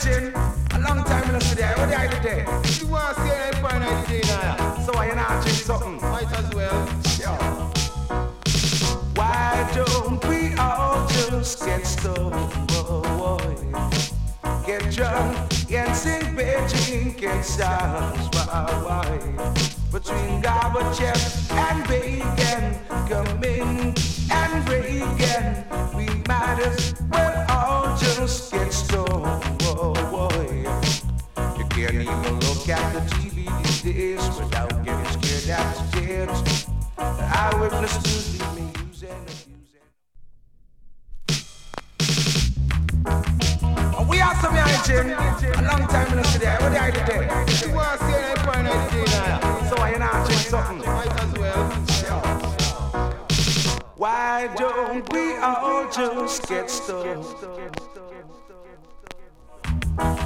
hygiene. A long time in the city. What are you today? You want to see any fine idea now? So are you not doing something? Might as well. Sure. Why don't we all just get stoned, boy? Get drunk and sing Beijing and songs, why? Between Gorbachev and Reagan, coming and Reagan, we might as well all just get stoned, boy. You can't even look at the TV these days without getting scared out to tears. Eyewitness to the news and abusing. We are some hygiene. A long time in the city. What are you today? You want to see any fine idea now? So are you not doing something? Might as well. Why don't we all just get stoned?